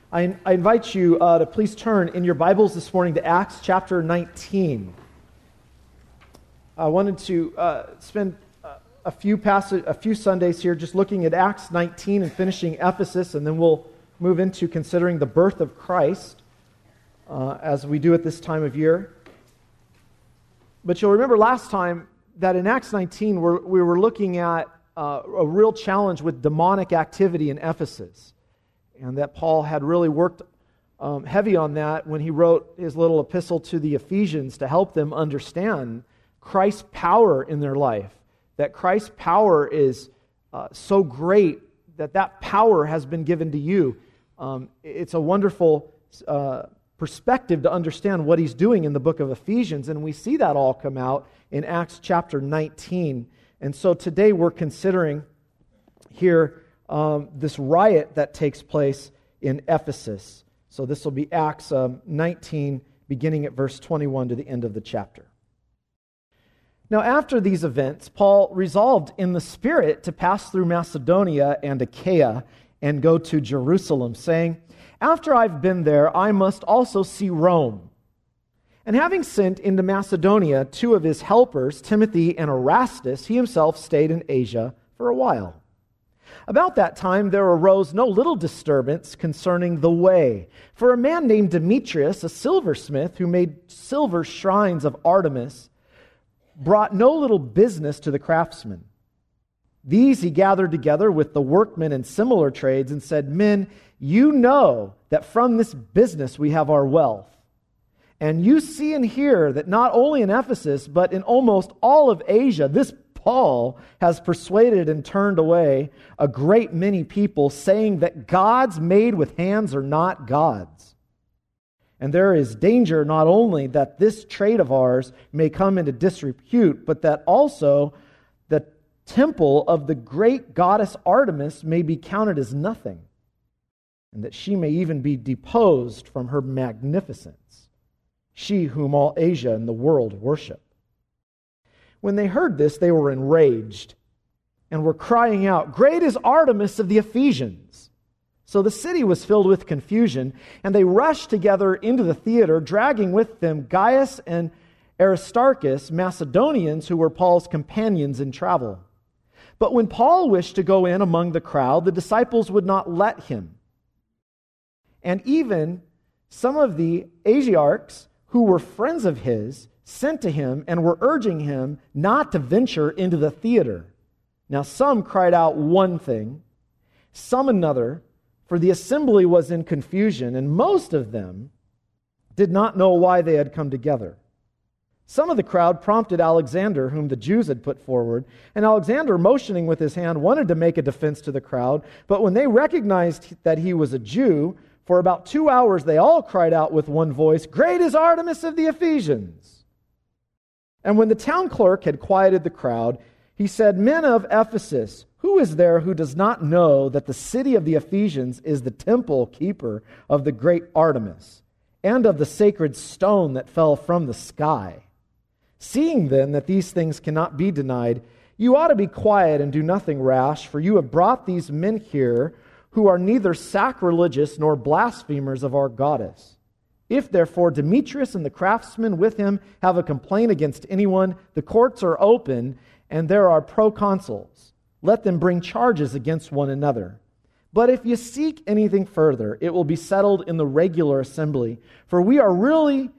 I invite you to please turn in your Bibles this morning to Acts chapter 19. I wanted to spend a few Sundays here just looking at Acts 19 and finishing Ephesus, and then we'll move into considering the birth of Christ as we do at this time of year. But you'll remember last time that in Acts 19 we were looking at a real challenge with demonic activity in Ephesus. And that Paul had really worked heavy on that when he wrote his little epistle to the Ephesians to help them understand Christ's power in their life. That Christ's power is so great that power has been given to you. It's a wonderful perspective to understand what he's doing in the book of Ephesians, and we see that all come out in Acts chapter 19. And so today we're considering here this riot that takes place in Ephesus. So this will be Acts 19, beginning at verse 21 to the end of the chapter. Now after these events, Paul resolved in the Spirit to pass through Macedonia and Achaia and go to Jerusalem, saying, "After I've been there, I must also see Rome." And having sent into Macedonia two of his helpers, Timothy and Erastus, he himself stayed in Asia for a while. About that time there arose no little disturbance concerning the way. For a man named Demetrius, a silversmith who made silver shrines of Artemis, brought no little business to the craftsmen. These he gathered together with the workmen in similar trades and said, "Men, you know that from this business we have our wealth. And you see and hear that not only in Ephesus, but in almost all of Asia, this Paul has persuaded and turned away a great many people, saying that gods made with hands are not gods. And there is danger not only that this trade of ours may come into disrepute, but that also the temple of the great goddess Artemis may be counted as nothing, and that she may even be deposed from her magnificence, she whom all Asia and the world worship." When they heard this, they were enraged and were crying out, "Great is Artemis of the Ephesians!" So the city was filled with confusion, and they rushed together into the theater, dragging with them Gaius and Aristarchus, Macedonians who were Paul's companions in travel. But when Paul wished to go in among the crowd, the disciples would not let him. And even some of the Asiarchs, who were friends of his, sent to him and were urging him not to venture into the theater. Now some cried out one thing, some another, for the assembly was in confusion, and most of them did not know why they had come together. Some of the crowd prompted Alexander, whom the Jews had put forward, and Alexander, motioning with his hand, wanted to make a defense to the crowd, but when they recognized that he was a Jew, for about 2 hours they all cried out with one voice, "Great is Artemis of the Ephesians!" And when the town clerk had quieted the crowd, he said, "Men of Ephesus, who is there who does not know that the city of the Ephesians is the temple keeper of the great Artemis, and of the sacred stone that fell from the sky? Seeing then that these things cannot be denied, you ought to be quiet and do nothing rash, for you have brought these men here who are neither sacrilegious nor blasphemers of our goddess. If therefore Demetrius and the craftsmen with him have a complaint against anyone, the courts are open, and there are proconsuls. Let them bring charges against one another. But if you seek anything further, it will be settled in the regular assembly. For we are really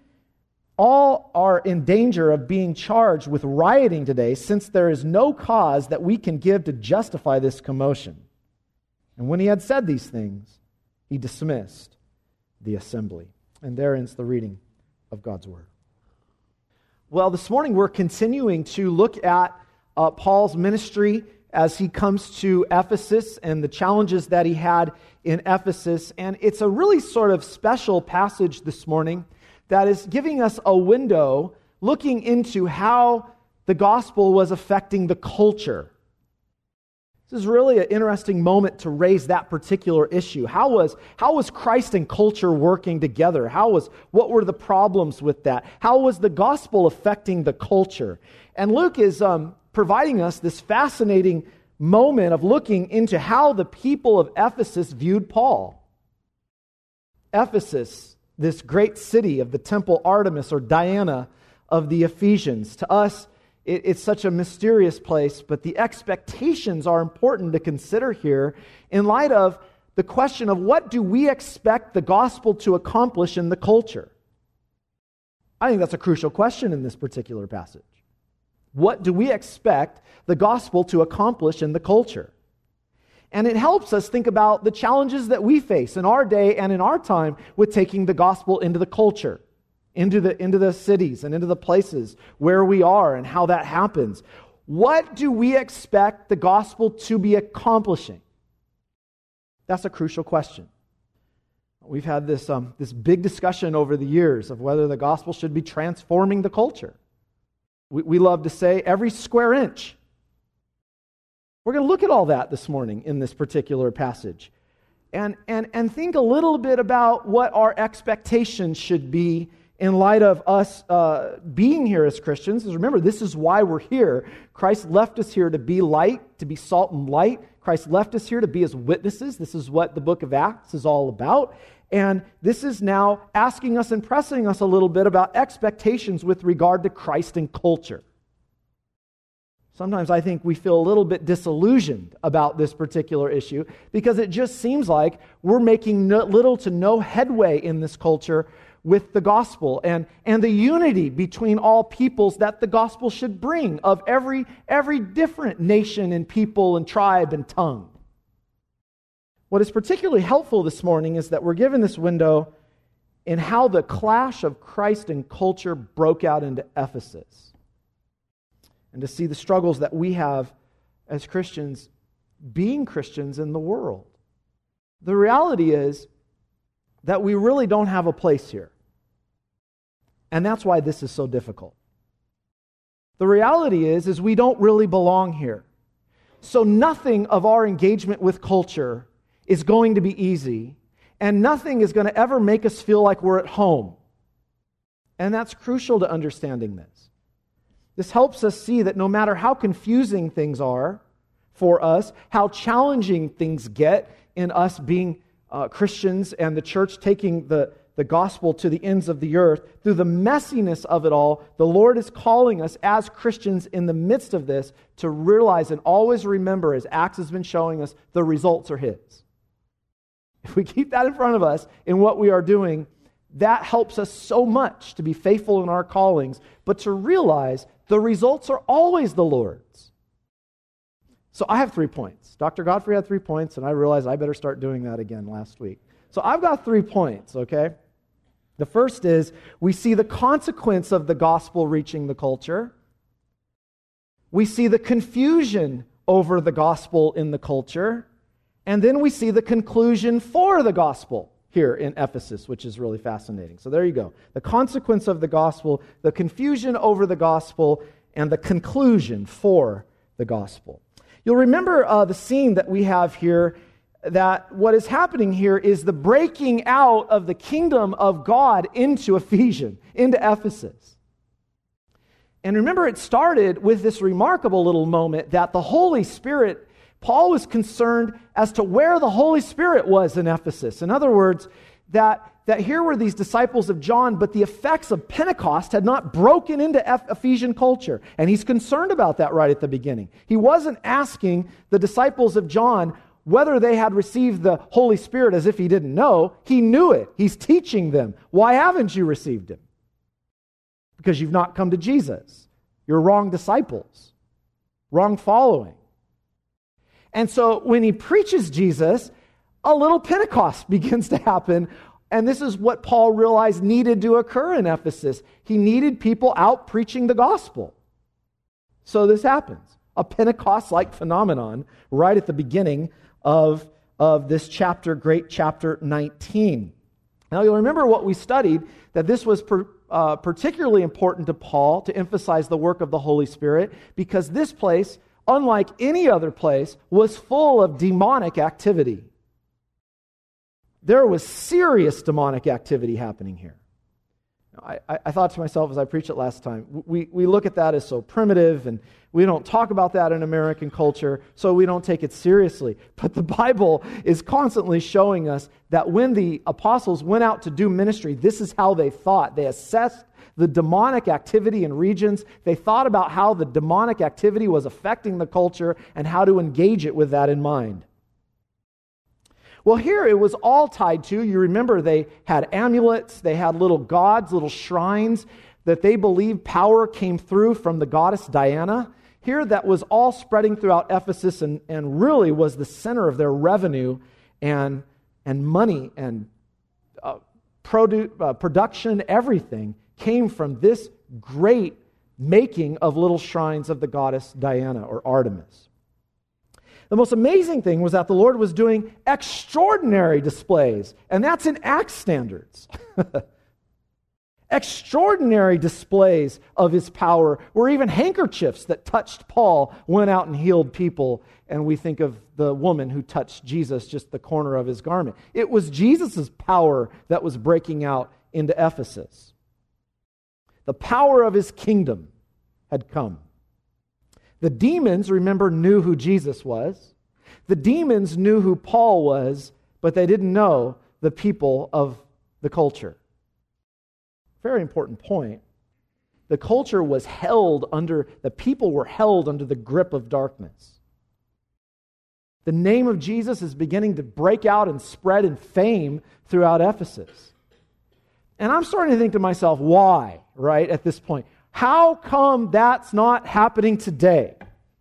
all are in danger of being charged with rioting today, since there is no cause that we can give to justify this commotion." And when he had said these things, he dismissed the assembly. And there ends the reading of God's Word. Well, this morning we're continuing to look at Paul's ministry as he comes to Ephesus and the challenges that he had in Ephesus. And it's a really sort of special passage this morning that is giving us a window looking into how the gospel was affecting the culture. This is really an interesting moment to raise that particular issue. How was Christ and culture working together? What were the problems with that? How was the gospel affecting the culture? And Luke is providing us this fascinating moment of looking into how the people of Ephesus viewed Paul. Ephesus, this great city of the temple Artemis or Diana of the Ephesians. To us, it's such a mysterious place, but the expectations are important to consider here in light of the question of what do we expect the gospel to accomplish in the culture? I think that's a crucial question in this particular passage. What do we expect the gospel to accomplish in the culture? And it helps us think about the challenges that we face in our day and in our time with taking the gospel into the culture, into the cities and into the places where we are and how that happens. What do we expect the gospel to be accomplishing? That's a crucial question. We've had this big discussion over the years of whether the gospel should be transforming the culture. We love to say every square inch. We're going to look at all that this morning in this particular passage and think a little bit about what our expectations should be in light of us being here as Christians. Because remember, this is why we're here. Christ left us here to be light, to be salt and light. Christ left us here to be His witnesses. This is what the book of Acts is all about. And this is now asking us and pressing us a little bit about expectations with regard to Christ and culture. Sometimes I think we feel a little bit disillusioned about this particular issue because it just seems like we're making little to no headway in this culture with the gospel and the unity between all peoples that the gospel should bring of every different nation and people and tribe and tongue. What is particularly helpful this morning is that we're given this window in how the clash of Christ and culture broke out into Ephesus. And to see the struggles that we have as Christians, being Christians in the world. The reality is that we really don't have a place here. And that's why this is so difficult. The reality is we don't really belong here. So nothing of our engagement with culture is going to be easy, and nothing is going to ever make us feel like we're at home. And that's crucial to understanding this. This helps us see that no matter how confusing things are for us, how challenging things get in us being Christians and the church taking the gospel to the ends of the earth, through the messiness of it all, the Lord is calling us as Christians in the midst of this to realize and always remember, as Acts has been showing us, the results are His. If we keep that in front of us in what we are doing, that helps us so much to be faithful in our callings, but to realize the results are always the Lord's. So I have 3 points. Dr. Godfrey had 3 points, and I realized I better start doing that again last week. So I've got 3 points, okay? The first is we see the consequence of the gospel reaching the culture. We see the confusion over the gospel in the culture. And then we see the conclusion for the gospel here in Ephesus, which is really fascinating. So there you go. The consequence of the gospel, the confusion over the gospel, and the conclusion for the gospel. You'll remember the scene that we have here, that what is happening here is the breaking out of the kingdom of God into Ephesus. And remember, it started with this remarkable little moment that the Holy Spirit, Paul was concerned as to where the Holy Spirit was in Ephesus. In other words, that here were these disciples of John, but the effects of Pentecost had not broken into Ephesian culture. And he's concerned about that right at the beginning. He wasn't asking the disciples of John whether they had received the Holy Spirit as if he didn't know. He knew it. He's teaching them. Why haven't you received Him? Because you've not come to Jesus. You're wrong disciples. Wrong following. And so when he preaches Jesus, a little Pentecost begins to happen. And this is what Paul realized needed to occur in Ephesus. He needed people out preaching the gospel. So this happens. A Pentecost-like phenomenon right at the beginning of this chapter, great chapter 19. Now you'll remember what we studied, that this was particularly important to Paul to emphasize the work of the Holy Spirit, because this place, unlike any other place, was full of demonic activity. There was serious demonic activity happening here. I thought to myself as I preached it last time, we look at that as so primitive, and we don't talk about that in American culture, so we don't take it seriously. But the Bible is constantly showing us that when the apostles went out to do ministry, this is how they thought. They assessed the demonic activity in regions. They thought about how the demonic activity was affecting the culture and how to engage it with that in mind. Well, here it was all tied to, you remember they had amulets, they had little gods, little shrines that they believed power came through from the goddess Diana. Here that was all spreading throughout Ephesus and really was the center of their revenue and money and production, everything came from this great making of little shrines of the goddess Diana or Artemis. The most amazing thing was that the Lord was doing extraordinary displays, and that's in Acts standards. Extraordinary displays of his power, where even handkerchiefs that touched Paul went out and healed people, and we think of the woman who touched Jesus, just the corner of his garment. It was Jesus' power that was breaking out into Ephesus. The power of his kingdom had come. The demons, remember, knew who Jesus was. The demons knew who Paul was, but they didn't know the people of the culture. Very important point. The culture was the people were held under the grip of darkness. The name of Jesus is beginning to break out and spread in fame throughout Ephesus. And I'm starting to think to myself, why, right, at this point? How come that's not happening today?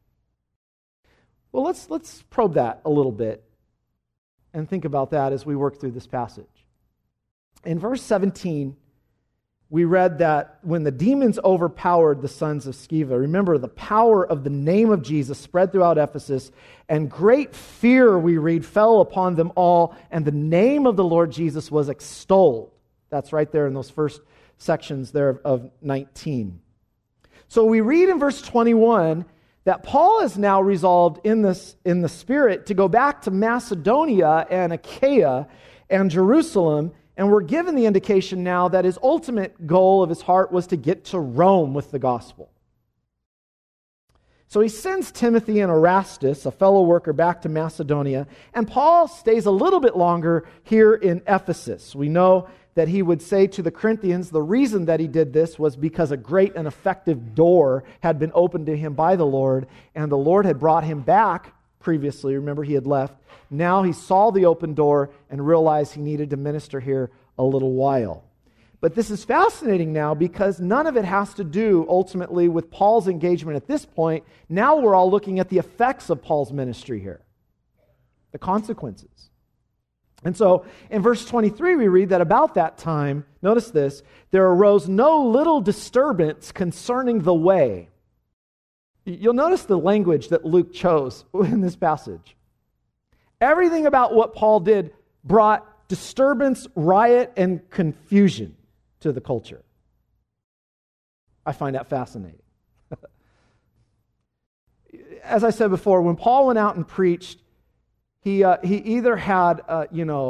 Well, let's probe that a little bit and think about that as we work through this passage. In verse 17, we read that when the demons overpowered the sons of Sceva, remember the power of the name of Jesus spread throughout Ephesus, and great fear, we read, fell upon them all, and the name of the Lord Jesus was extolled. That's right there in those first sections there of 19. So we read in verse 21 that Paul is now resolved in the Spirit to go back to Macedonia and Achaia and Jerusalem, and we're given the indication now that his ultimate goal of his heart was to get to Rome with the gospel. So he sends Timothy and Erastus, a fellow worker, back to Macedonia, and Paul stays a little bit longer here in Ephesus. We know that he would say to the Corinthians the reason that he did this was because a great and effective door had been opened to him by the Lord, and the Lord had brought him back previously. Remember, he had left. Now he saw the open door and realized he needed to minister here a little while. But this is fascinating now because none of it has to do ultimately with Paul's engagement at this point. Now we're all looking at the effects of Paul's ministry here, the consequences. And so in verse 23 we read that about that time, notice this, there arose no little disturbance concerning the way. You'll notice the language that Luke chose in this passage. Everything about what Paul did brought disturbance, riot, and confusion to the culture. I find that fascinating. As I said before, when Paul went out and preached, he either had a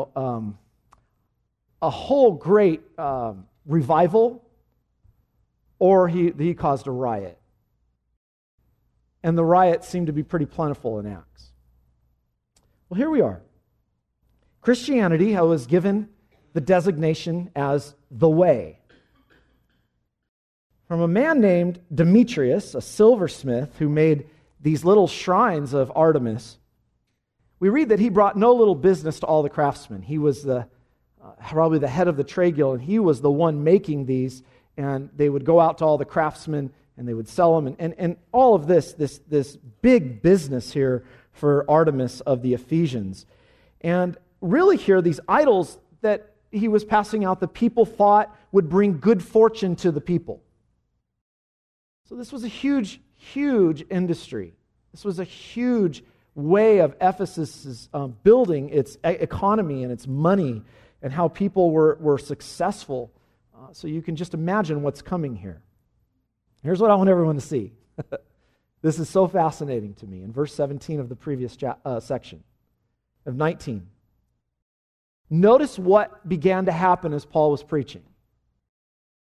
whole great revival, or he caused a riot. And the riots seemed to be pretty plentiful in Acts. Well, here we are. Christianity was given the designation as the way. From a man named Demetrius, a silversmith who made these little shrines of Artemis, we read that he brought no little business to all the craftsmen. He was probably the head of the trade guild, and he was the one making these, and they would go out to all the craftsmen, and they would sell them, and all of this big business here for Artemis of the Ephesians. And really here, these idols that he was passing out, the people thought would bring good fortune to the people. So this was a huge, huge industry. This was a huge way of Ephesus building its economy and its money and how people were successful. So you can just imagine what's coming here. Here's what I want everyone to see. This is so fascinating to me. In verse 17 of the previous section of 19. Notice what began to happen as Paul was preaching.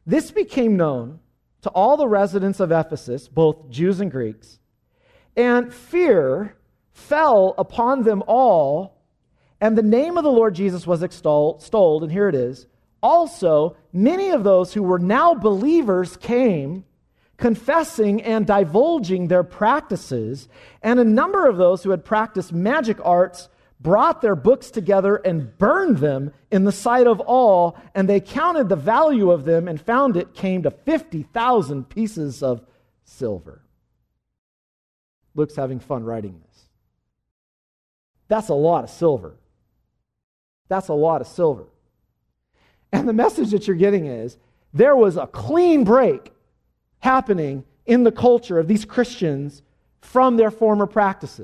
This became known to all the residents of Ephesus, both Jews and Greeks, and fear fell upon them all, and the name of the Lord Jesus was extolled, and here it is. Also, many of those who were now believers came, confessing and divulging their practices, and a number of those who had practiced magic arts brought their books together and burned them in the sight of all, and they counted the value of them and found it came to 50,000 pieces of silver. Luke's having fun writing this. That's a lot of silver. That's a lot of silver. And the message that you're getting is there was a clean break happening in the culture of these Christians from their former practices.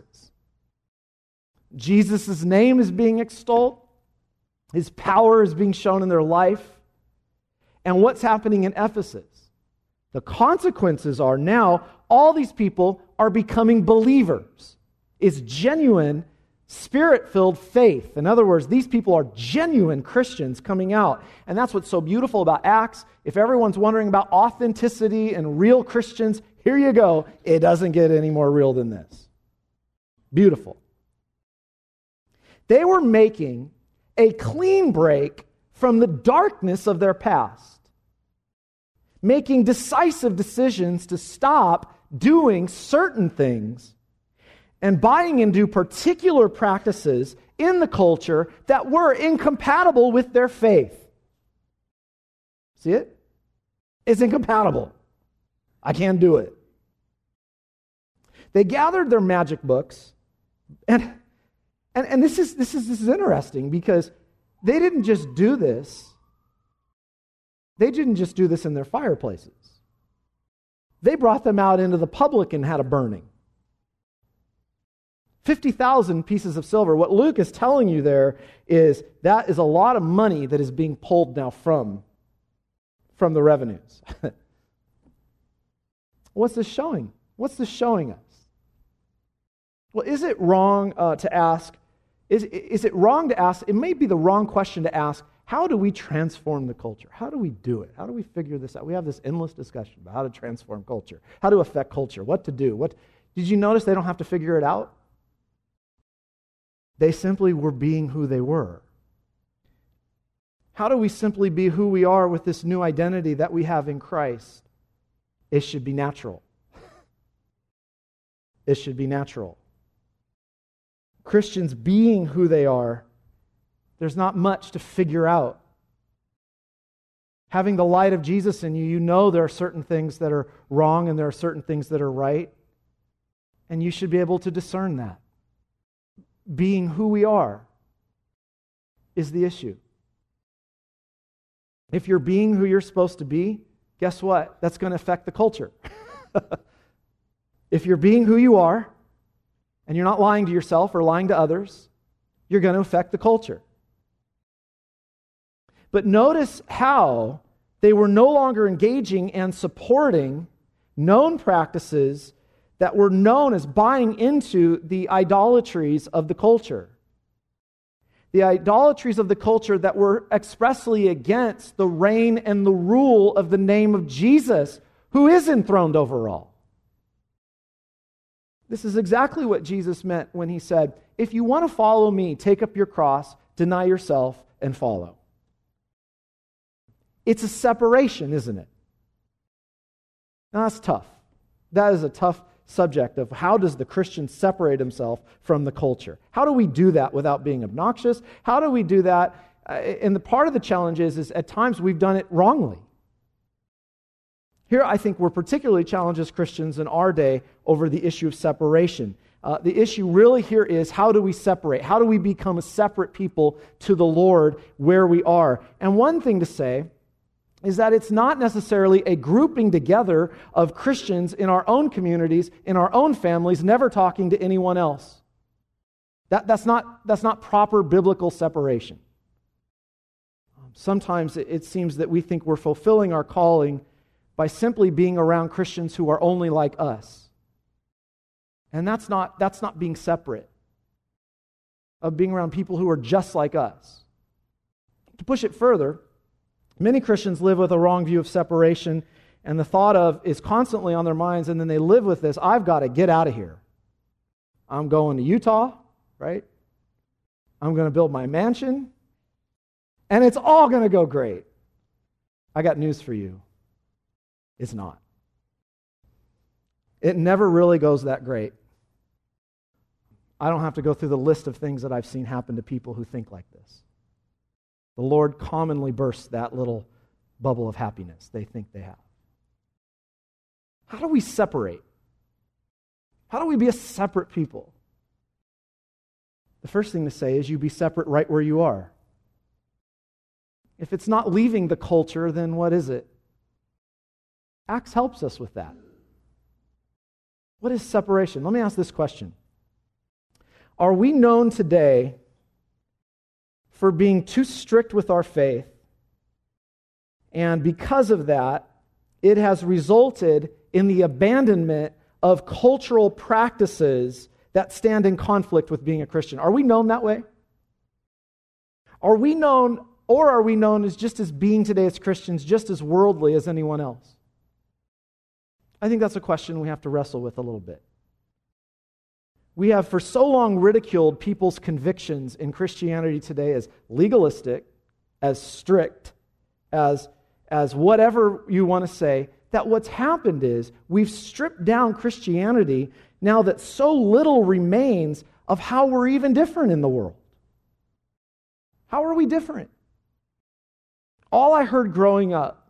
Jesus' name is being extolled. His power is being shown in their life. And what's happening in Ephesus? The consequences are now all these people are becoming believers. It's genuine, Spirit-filled faith. In other words, these people are genuine Christians coming out. And that's what's so beautiful about Acts. If everyone's wondering about authenticity and real Christians, here you go. It doesn't get any more real than this. Beautiful. They were making a clean break from the darkness of their past, making decisive decisions to stop doing certain things and buying into particular practices in the culture that were incompatible with their faith. See it? It's incompatible. I can't do it. They gathered their magic books, and this is interesting because they didn't just do this. They didn't just do this in their fireplaces. They brought them out into the public and had a burning. 50,000 pieces of silver. What Luke is telling you there is that is a lot of money that is being pulled now from the revenues. What's this showing? What's this showing us? Well, is it wrong to ask? Is it wrong to ask? It may be the wrong question to ask. How do we transform the culture? How do we do it? How do we figure this out? We have this endless discussion about how to transform culture, how to affect culture, what to do. Did you notice they don't have to figure it out? They simply were being who they were. How do we simply be who we are with this new identity that we have in Christ? It should be natural. It should be natural. Christians being who they are, there's not much to figure out. Having the light of Jesus in you, you know there are certain things that are wrong and there are certain things that are right. And you should be able to discern that. Being who we are is the issue. If you're being who you're supposed to be, guess what? That's going to affect the culture. If you're being who you are, and you're not lying to yourself or lying to others, you're going to affect the culture. But notice how they were no longer engaging and supporting known practices that were known as buying into the idolatries of the culture. The idolatries of the culture that were expressly against the reign and the rule of the name of Jesus, who is enthroned over all. This is exactly what Jesus meant when he said, if you want to follow me, take up your cross, deny yourself, and follow. It's a separation, isn't it? Now, that's tough. That is a tough subject of how does the Christian separate himself from the culture? How do we do that without being obnoxious? How do we do that? And the part of the challenge is at times we've done it wrongly. Here, I think we're particularly challenged as Christians in our day over the issue of separation. The issue really here is how do we separate? How do we become a separate people to the Lord where we are? And one thing to say is that it's not necessarily a grouping together of Christians in our own communities, in our own families, never talking to anyone else. That's not proper biblical separation. Sometimes it seems that we think we're fulfilling our calling by simply being around Christians who are only like us. And that's not being separate, of being around people who are just like us. To push it further, Many Christians live with a wrong view of separation, and the thought of is constantly on their minds, and then they live with this, I've got to get out of here. I'm going to Utah, right? I'm going to build my mansion, and it's all going to go great. I got news for you. It's not. It never really goes that great. I don't have to go through the list of things that I've seen happen to people who think like this. The Lord commonly bursts that little bubble of happiness they think they have. How do we separate? How do we be a separate people? The first thing to say is you be separate right where you are. If it's not leaving the culture, then what is it? Acts helps us with that. What is separation? Let me ask this question. Are we known today for being too strict with our faith, and because of that, it has resulted in the abandonment of cultural practices that stand in conflict with being a Christian? Are we known that way? Are we known as just as being today as Christians, just as worldly as anyone else? I think that's a question we have to wrestle with a little bit. We have for so long ridiculed people's convictions in Christianity today as legalistic, as strict, as whatever you want to say, that what's happened is we've stripped down Christianity now that so little remains of how we're even different in the world. How are we different? All I heard growing up,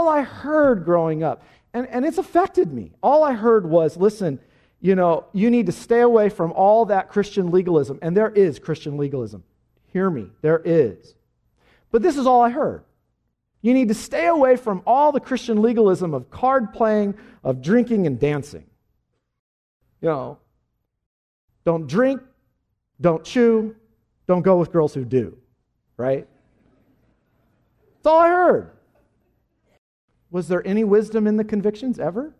and it's affected me. All I heard was, listen, you need to stay away from all that Christian legalism. And there is Christian legalism. Hear me, there is. But this is all I heard. You need to stay away from all the Christian legalism of card playing, of drinking and dancing. Don't drink, don't chew, don't go with girls who do, right? That's all I heard. Was there any wisdom in the convictions ever?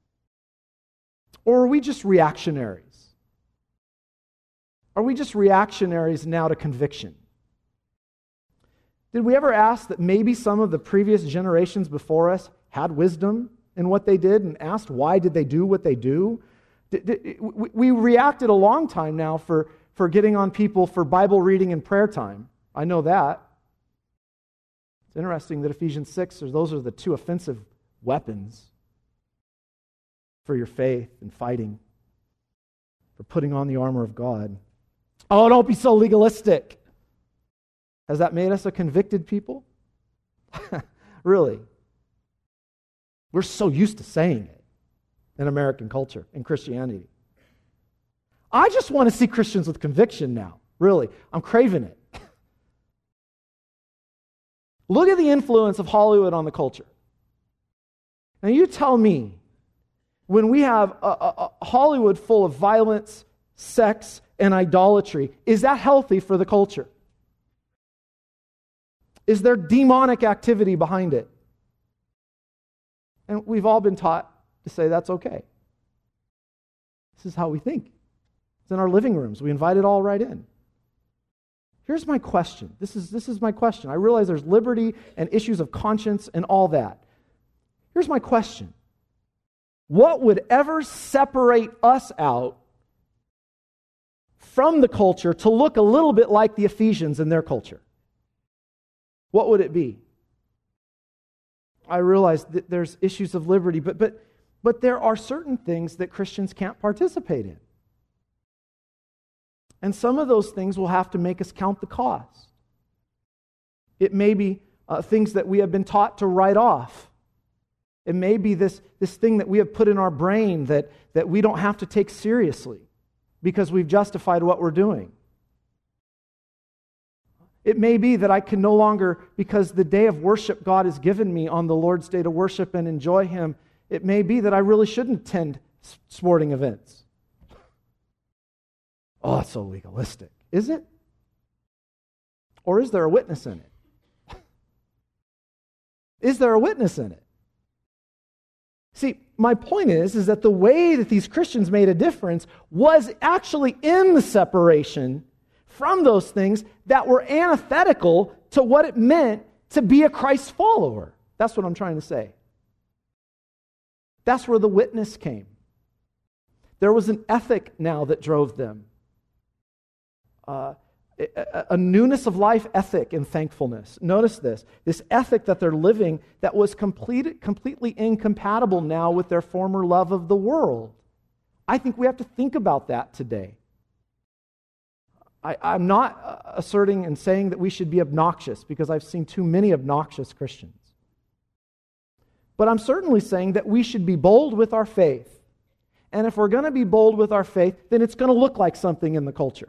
Or are we just reactionaries? Are we just reactionaries now to conviction? Did we ever ask that maybe some of the previous generations before us had wisdom in what they did and asked why did they do what they do? We reacted a long time now for getting on people for Bible reading and prayer time. I know that. It's interesting that Ephesians 6, those are the two offensive weapons for your faith and fighting, for putting on the armor of God. Oh, don't be so legalistic. Has that made us a convicted people? Really? We're so used to saying it in American culture, in Christianity. I just want to see Christians with conviction now. Really. I'm craving it. Look at the influence of Hollywood on the culture. Now you tell me, when we have a Hollywood full of violence, sex, and idolatry, is that healthy for the culture? Is there demonic activity behind it? And we've all been taught to say that's okay. This is how we think. It's in our living rooms. We invite it all right in. Here's my question. This is my question. I realize there's liberty and issues of conscience and all that. Here's my question. What would ever separate us out from the culture to look a little bit like the Ephesians in their culture? What would it be? I realize that there's issues of liberty, but there are certain things that Christians can't participate in. And some of those things will have to make us count the cost. It may be things that we have been taught to write off. It may be this thing that we have put in our brain that we don't have to take seriously because we've justified what we're doing. It may be that I can no longer, because the day of worship God has given me on the Lord's Day to worship and enjoy Him, it may be that I really shouldn't attend sporting events. Oh, it's so legalistic. Is it? Or is there a witness in it? Is there a witness in it? See, my point is that the way that these Christians made a difference was actually in the separation from those things that were antithetical to what it meant to be a Christ follower. That's what I'm trying to say. That's where the witness came. There was an ethic now that drove them. A newness of life ethic and thankfulness. Notice this ethic that they're living that was completely incompatible now with their former love of the world. I think we have to think about that today. I'm not asserting and saying that we should be obnoxious, because I've seen too many obnoxious Christians. But I'm certainly saying that we should be bold with our faith. And if we're going to be bold with our faith, then it's going to look like something in the culture.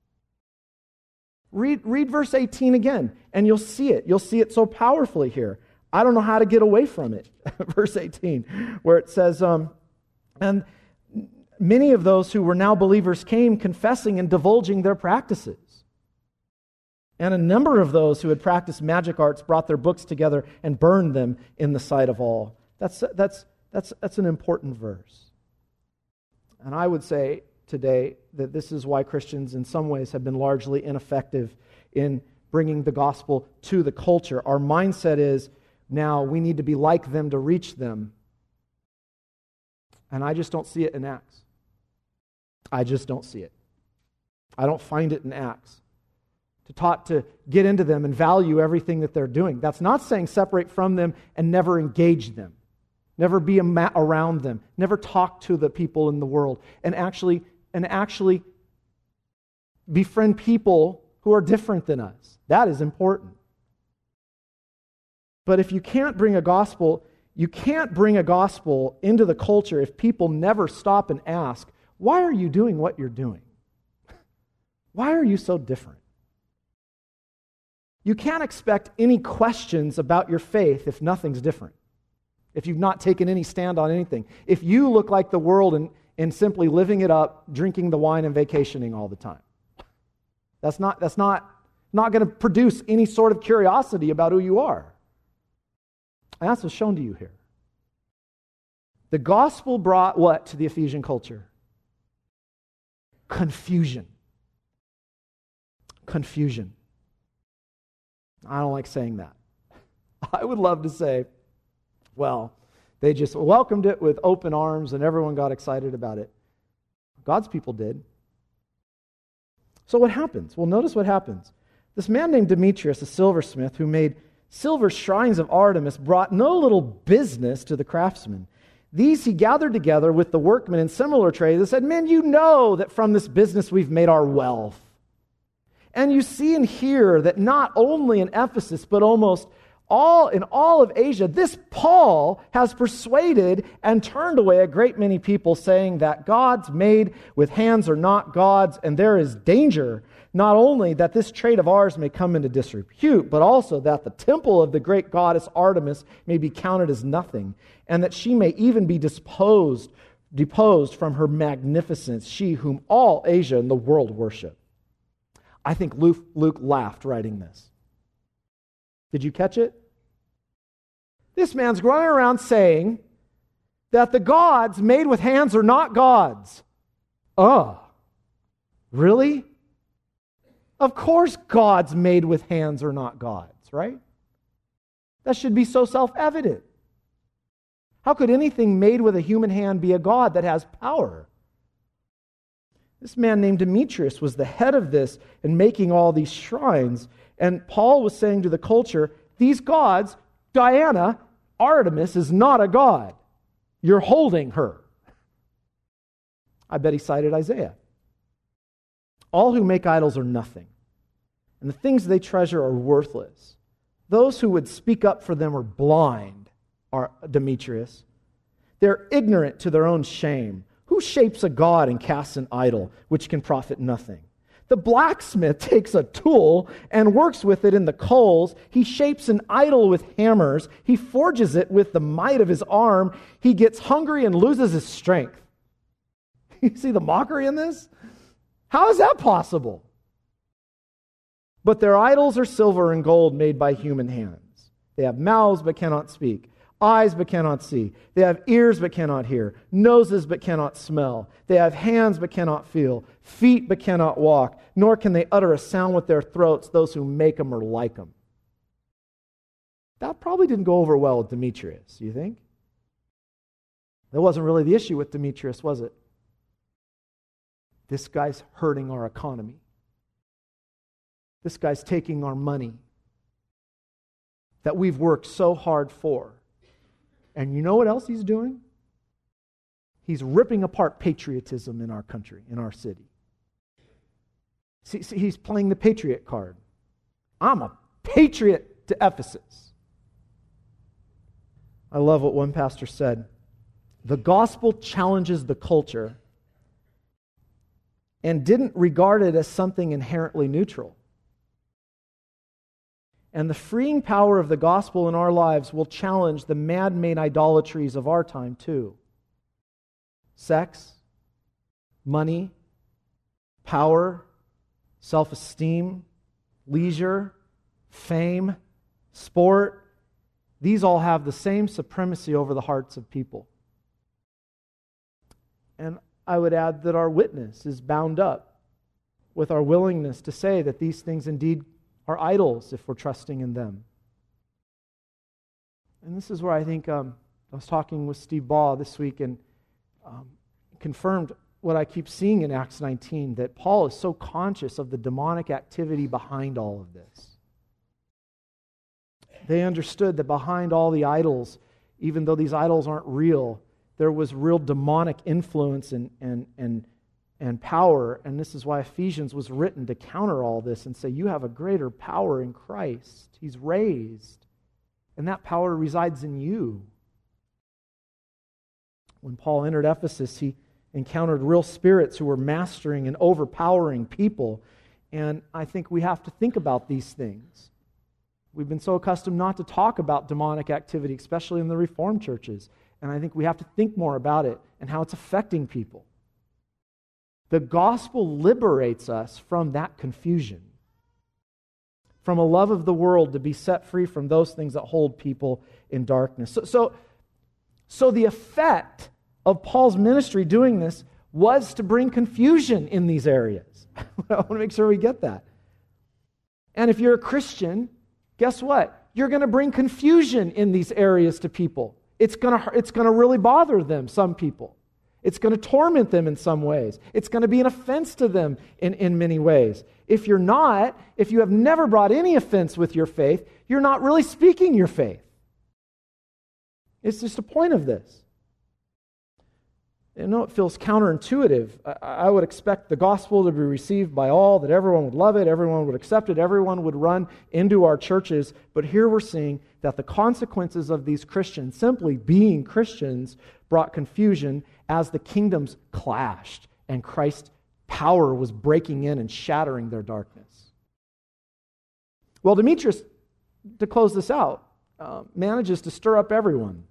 Read verse 18 again, and you'll see it. You'll see it so powerfully here. I don't know how to get away from it. Verse 18, where it says, and many of those who were now believers came confessing and divulging their practices. And a number of those who had practiced magic arts brought their books together and burned them in the sight of all. That's an important verse. And I would say today that this is why Christians in some ways have been largely ineffective in bringing the gospel to the culture. Our mindset is, now we need to be like them to reach them. And I just don't see it in Acts. I just don't see it. I don't find it in Acts. Taught to get into them and value everything that they're doing. That's not saying separate from them and never engage them. Never be around them. Never talk to the people in the world. And actually befriend people who are different than us. That is important. But if you can't bring a gospel into the culture if people never stop and ask, why are you doing what you're doing? Why are you so different? You can't expect any questions about your faith if nothing's different. If you've not taken any stand on anything. If you look like the world and simply living it up, drinking the wine and vacationing all the time. That's not going to produce any sort of curiosity about who you are. And that's what's shown to you here. The gospel brought what to the Ephesian culture? Confusion. Confusion. I don't like saying that. I would love to say, well, they just welcomed it with open arms and everyone got excited about it. God's people did. So what happens? Well, notice what happens. This man named Demetrius, a silversmith who made silver shrines of Artemis, brought no little business to the craftsmen. These he gathered together with the workmen in similar trades and said, men, you know that from this business we've made our wealth. And you see and hear that not only in Ephesus, but almost in all of Asia, this Paul has persuaded and turned away a great many people, saying that gods made with hands are not gods, and there is danger, not only that this trade of ours may come into disrepute, but also that the temple of the great goddess Artemis may be counted as nothing, and that she may even be deposed from her magnificence, she whom all Asia and the world worship. I think Luke laughed writing this. Did you catch it? This man's running around saying that the gods made with hands are not gods. Really? Of course gods made with hands are not gods, right? That should be so self-evident. How could anything made with a human hand be a god that has power? This man named Demetrius was the head of this and making all these shrines. And Paul was saying to the culture, these gods, Diana, Artemis is not a god. You're holding her. I bet he cited Isaiah. All who make idols are nothing, and the things they treasure are worthless. Those who would speak up for them are blind, Demetrius. They're ignorant to their own shame. Who shapes a god and casts an idol which can profit nothing? The blacksmith takes a tool and works with it in the coals. He shapes an idol with hammers. He forges it with the might of his arm. He gets hungry and loses his strength. You see the mockery in this? How is that possible? But their idols are silver and gold made by human hands. They have mouths but cannot speak. Eyes but cannot see. They have ears but cannot hear. Noses but cannot smell. They have hands but cannot feel. Feet but cannot walk. Nor can they utter a sound with their throats. Those who make them are like them. That probably didn't go over well with Demetrius, you think? That wasn't really the issue with Demetrius, was it? This guy's hurting our economy. This guy's taking our money that we've worked so hard for. And you know what else he's doing? He's ripping apart patriotism in our country, in our city. See, he's playing the patriot card. I'm a patriot to Ephesus. I love what one pastor said. The gospel challenges the culture and didn't regard it as something inherently neutral. And the freeing power of the gospel in our lives will challenge the man-made idolatries of our time too. Sex, money, power, self-esteem, leisure, fame, sport. These all have the same supremacy over the hearts of people. And I would add that our witness is bound up with our willingness to say that these things indeed are idols if we're trusting in them. And this is where I think I was talking with Steve Baugh this week and confirmed what I keep seeing in Acts 19, that Paul is so conscious of the demonic activity behind all of this. They understood that behind all the idols, even though these idols aren't real, there was real demonic influence and power. And this is why Ephesians was written, to counter all this and say, you have a greater power in Christ. He's raised. And that power resides in you. When Paul entered Ephesus, he encountered real spirits who were mastering and overpowering people. And I think we have to think about these things. We've been so accustomed not to talk about demonic activity, especially in the Reformed churches. And I think we have to think more about it and how it's affecting people. The gospel liberates us from that confusion, from a love of the world to be set free from those things that hold people in darkness. So the effect of Paul's ministry doing this was to bring confusion in these areas. I want to make sure we get that. And if you're a Christian, guess what? You're going to bring confusion in these areas to people. It's going to really bother them, some people. It's going to torment them in some ways. It's going to be an offense to them in many ways. If you have never brought any offense with your faith, you're not really speaking your faith. It's just a point of this. I know it feels counterintuitive. I would expect the gospel to be received by all, that everyone would love it, everyone would accept it, everyone would run into our churches. But here we're seeing that the consequences of these Christians simply being Christians brought confusion as the kingdoms clashed and Christ's power was breaking in and shattering their darkness. Well, Demetrius, to close this out, manages to stir up everyone.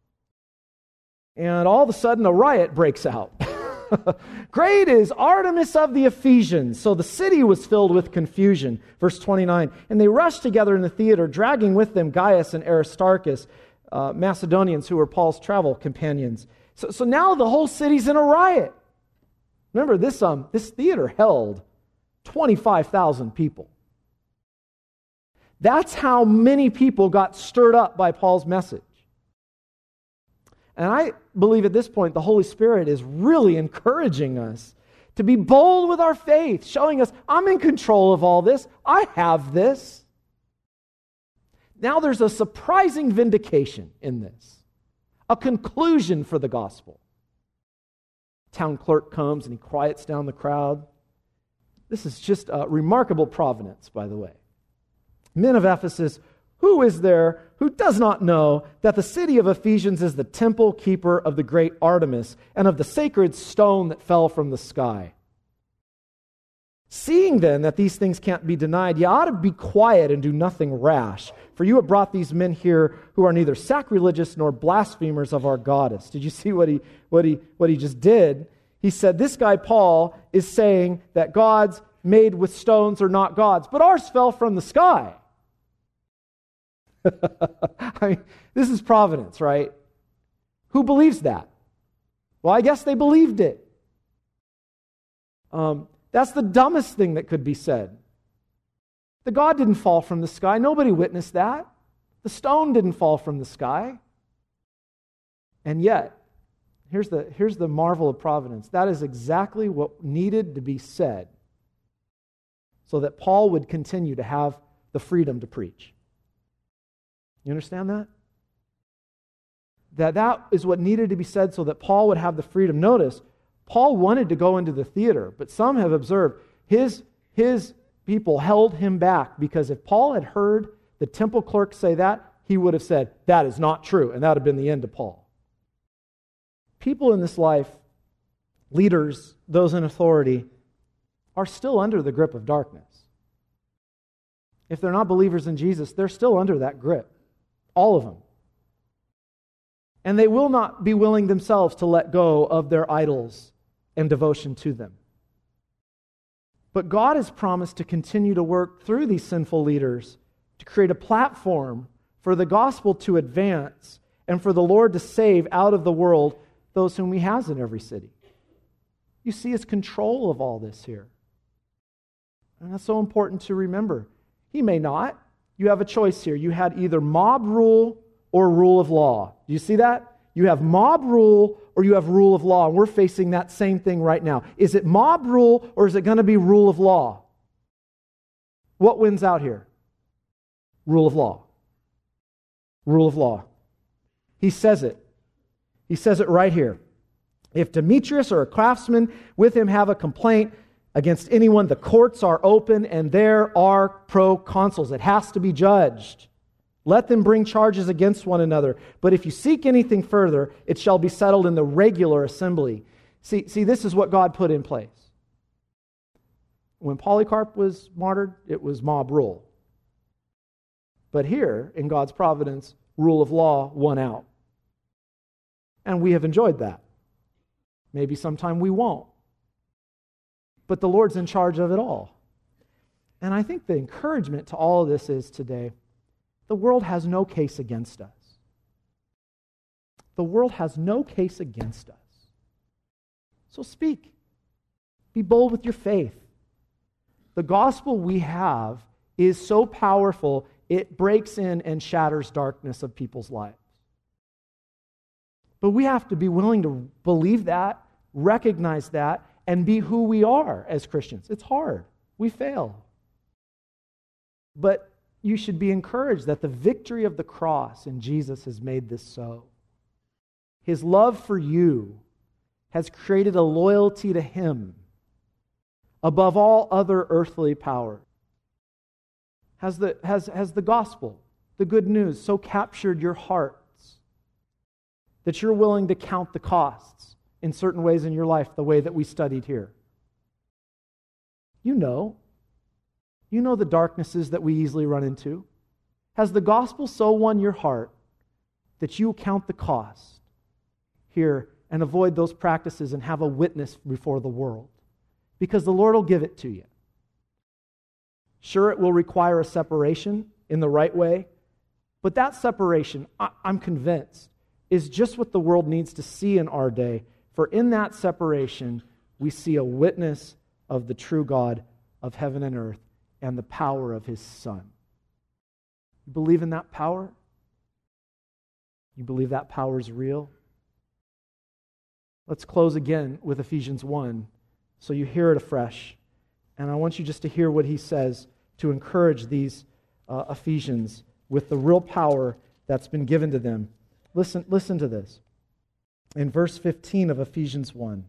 And all of a sudden, a riot breaks out. Great is Artemis of the Ephesians. So the city was filled with confusion. Verse 29, and they rushed together in the theater, dragging with them Gaius and Aristarchus, Macedonians who were Paul's travel companions. So now the whole city's in a riot. Remember, this theater held 25,000 people. That's how many people got stirred up by Paul's message. And I believe at this point the Holy Spirit is really encouraging us to be bold with our faith, showing us, I'm in control of all this. I have this. Now there's a surprising vindication in this, a conclusion for the gospel. Town clerk comes and he quiets down the crowd. This is just a remarkable providence, by the way. Men of Ephesus, who is there who does not know that the city of Ephesians is the temple keeper of the great Artemis and of the sacred stone that fell from the sky? Seeing then that these things can't be denied, you ought to be quiet and do nothing rash, for you have brought these men here who are neither sacrilegious nor blasphemers of our goddess. Did you see what he just did? He said, this guy Paul is saying that gods made with stones are not gods, but ours fell from the sky. I mean, this is providence, right? Who believes that? Well, I guess they believed it. That's the dumbest thing that could be said. The God didn't fall from the sky. Nobody witnessed that. The stone didn't fall from the sky. And yet, here's the marvel of providence. That is exactly what needed to be said so that Paul would continue to have the freedom to preach. You understand that? That is what needed to be said so that Paul would have the freedom. Notice, Paul wanted to go into the theater, but some have observed his people held him back because if Paul had heard the temple clerk say that, he would have said, that is not true, and that would have been the end of Paul. People in this life, leaders, those in authority, are still under the grip of darkness. If they're not believers in Jesus, they're still under that grip. All of them. And they will not be willing themselves to let go of their idols and devotion to them. But God has promised to continue to work through these sinful leaders to create a platform for the gospel to advance and for the Lord to save out of the world those whom He has in every city. You see His control of all this here. And that's so important to remember. He may not. You have a choice here. You had either mob rule or rule of law. Do you see that? You have mob rule or you have rule of law. And we're facing that same thing right now. Is it mob rule or is it going to be rule of law? What wins out here? Rule of law. Rule of law. He says it. He says it right here. If Demetrius or a craftsman with him have a complaint against anyone, the courts are open and there are proconsuls. It has to be judged. Let them bring charges against one another. But if you seek anything further, it shall be settled in the regular assembly. See, this is what God put in place. When Polycarp was martyred, it was mob rule. But here, in God's providence, rule of law won out. And we have enjoyed that. Maybe sometime we won't. But the Lord's in charge of it all. And I think the encouragement to all of this is today, the world has no case against us. The world has no case against us. So speak. Be bold with your faith. The gospel we have is so powerful, it breaks in and shatters darkness of people's lives. But we have to be willing to believe that, recognize that, and be who we are as Christians. It's hard. We fail. But you should be encouraged that the victory of the cross in Jesus has made this so. His love for you has created a loyalty to Him above all other earthly power. Has the gospel, the good news, so captured your hearts that you're willing to count the costs in certain ways in your life, the way that we studied here? You know the darknesses that we easily run into. Has the gospel so won your heart that you count the cost here and avoid those practices and have a witness before the world? Because the Lord will give it to you. Sure, it will require a separation in the right way, but that separation, I'm convinced, is just what the world needs to see in our day. For in that separation, we see a witness of the true God of heaven and earth and the power of His Son. You believe in that power? You believe that power is real? Let's close again with Ephesians 1 so you hear it afresh. And I want you just to hear what he says to encourage these Ephesians with the real power that's been given to them. Listen to this. In verse 15 of Ephesians 1.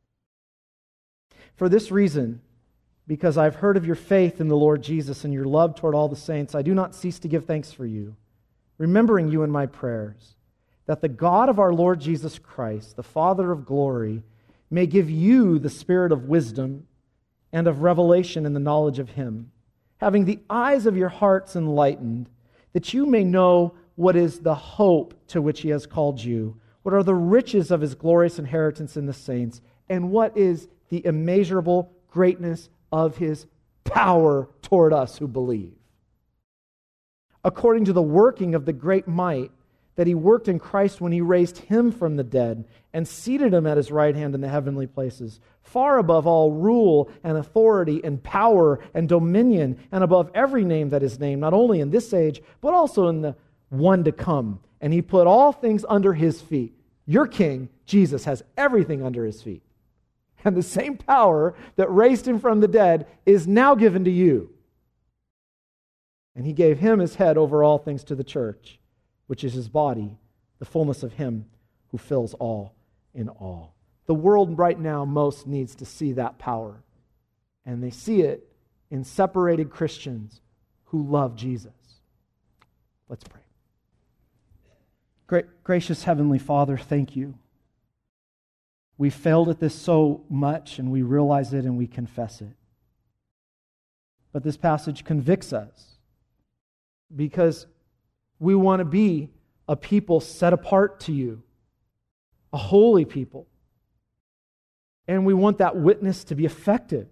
For this reason, because I've heard of your faith in the Lord Jesus and your love toward all the saints, I do not cease to give thanks for you, remembering you in my prayers, that the God of our Lord Jesus Christ, the Father of glory, may give you the spirit of wisdom and of revelation in the knowledge of Him, having the eyes of your hearts enlightened, that you may know what is the hope to which He has called you, what are the riches of His glorious inheritance in the saints, and what is the immeasurable greatness of His power toward us who believe. According to the working of the great might that He worked in Christ when He raised Him from the dead and seated Him at His right hand in the heavenly places, far above all rule and authority and power and dominion, and above every name that is named, not only in this age, but also in the one to come, and he put all things under his feet. Your king, Jesus, has everything under his feet. And the same power that raised him from the dead is now given to you. And he gave him his head over all things to the church, which is his body, the fullness of him who fills all in all. The world right now most needs to see that power. And they see it in separated Christians who love Jesus. Let's pray. Great, gracious Heavenly Father, thank you. We failed at this so much, and we realize it and we confess it. But this passage convicts us because we want to be a people set apart to you, a holy people. And we want that witness to be effective.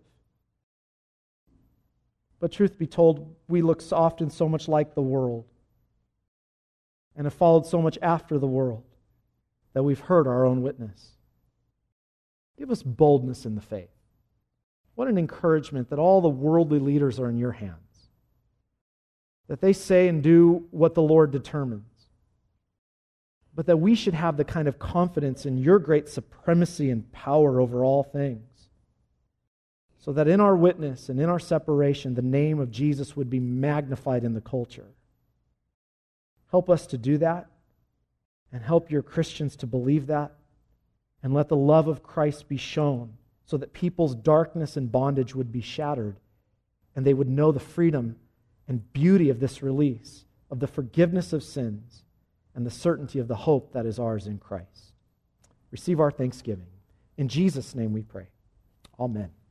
But truth be told, we look so often so much like the world and have followed so much after the world that we've heard our own witness. Give us boldness in the faith. What an encouragement that all the worldly leaders are in your hands. That they say and do what the Lord determines. But that we should have the kind of confidence in your great supremacy and power over all things. So that in our witness and in our separation, the name of Jesus would be magnified in the culture. Help us to do that, and help your Christians to believe that, and let the love of Christ be shown so that people's darkness and bondage would be shattered, and they would know the freedom and beauty of this release, of the forgiveness of sins, and the certainty of the hope that is ours in Christ. Receive our thanksgiving. In Jesus' name we pray. Amen.